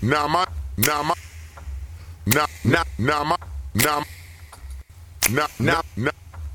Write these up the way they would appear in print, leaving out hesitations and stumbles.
Now my now my now now now my now now now now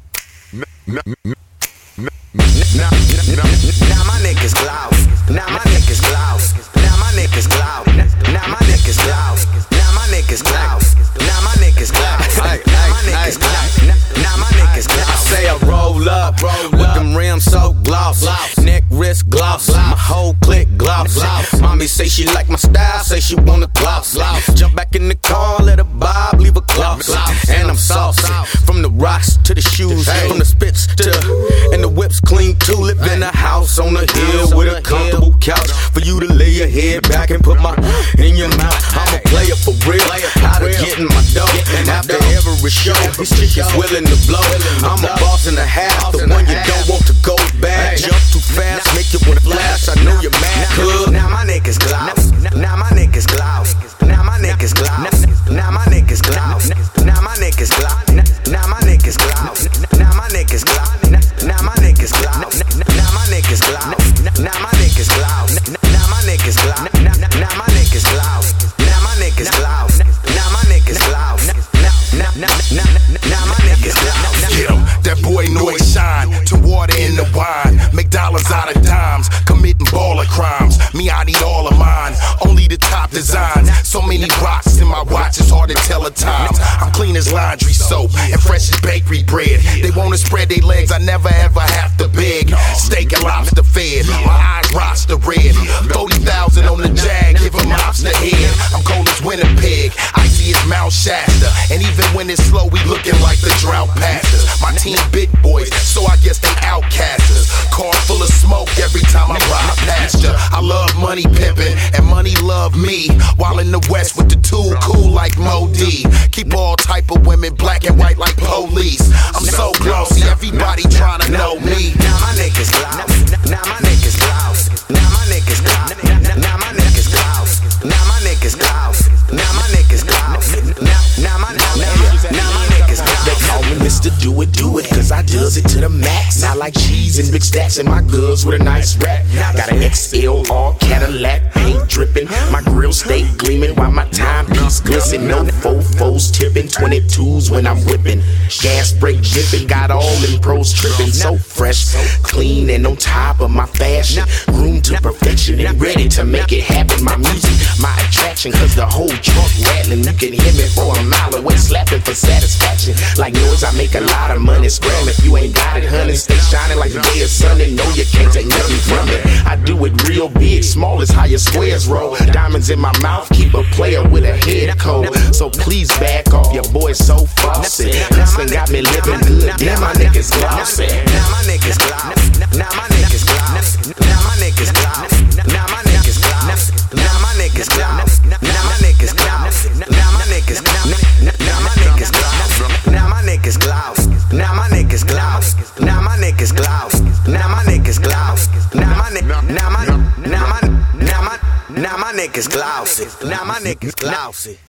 Now my niggas glouse. Now my niggas glouse. Now my niggas glouse. Now my niggas glouse. Now my niggas glouse. Now my niggas glouse. Now my niggas glouse. Now my niggas glouse. I say I roll up with them rims so gloss. Neck, wrist gloss. My whole clique gloss. Mommy say she like my style. Say she wanna gloss. Jump back in the car, let her bob, leave a gloss. And I'm saucy from the rocks to the shoes, from the spits to and the whips clean too. Live in a house on a hill with a comfortable couch for you to lay your head back and put my in your mouth. I'm a player for real, how to get in my dough. And after every show, this chick is willing to blow. I'm a boss and a half, the one you don't want to go back. Jump too fast, make it with a flash. I know you're mad, cuz. Now my niggas glouse. Now my niggas glouse. Now my niggas glouse. Now my niggas glouse. Now my niggas glouse. Now my niggas glouse. Now my niggas glouse. Now my niggas glouse. Now my niggas glouse. Now my niggas glouse. Now my niggas glouse. Now my niggas glouse. Now my niggas glouse. Now my niggas glouse. Now my niggas glouse. Yeah, that boy know he shine. To water in the wine, make dollars out of dimes, committing baller crimes. Me, I need all of mine, only the top designs. So many rocks in my watch, it's hard to tell the time. I'm clean as laundry soap and fresh as bakery bread. They wanna spread their legs, I never ever have to beg. Steak and lobster fed, my eyes roster red. 40,000 on the Jag, give him lobster head. I'm cold as Winnipeg, icy as Mount Shasta. And even when it's slow, we looking like the drought pastors. My team big boys, so I guess they outcasters. Car full of smoke every time I ride past ya. I love money pimpin', and money love me. While in the West with the tool cool like Mo D. Keep all type of women black and white like police. I'm so glossy, everybody tryna know me. Now my niggas glouse. Now my niggas glouse. Now my niggas glouse. Now my niggas glouse. Now my niggas glouse. Now my niggas glouse. Now my niggas glouse. They call me Mr. Do It, cause I does it to the max. I like cheese and big stacks and my goods with a nice rap. Got an XLR Cadillac, paint dripping. My grill stay gleaming while my timepiece glisten. No fofos tipping, 22s when I'm whipping. Gas brake jipping, got all them pros tripping. So fresh, so clean and on top of my fashion. Groomed to perfection and ready to make it happen. My music, my attraction, cause the whole trunk rattling. You can hear me for a mile away, slapping for satisfaction. Like noise, I make a lot of money. Scram if you ain't got it, honey. Stay shining like the day is Sunday. No, you can't take nothing from it. I do it real big, small as how your squares roll. Diamonds in my mouth, keep a player with a head cold. So please back off, your boy's so fussy. Hustling got me living good, damn my niggas glossy. Now my niggas glouse. Now my niggas glouse. Now my niggas glouse. Now my niggas glouse. Now my niggas glouse. Now my niggas glouse. Now my niggas glouse. Now my niggas glouse. Now my niggas glouse. Now my niggas glouse. Now my niggas glouse. Now my niggas glouse. Now my niggas glouse. Now my niggas glouse.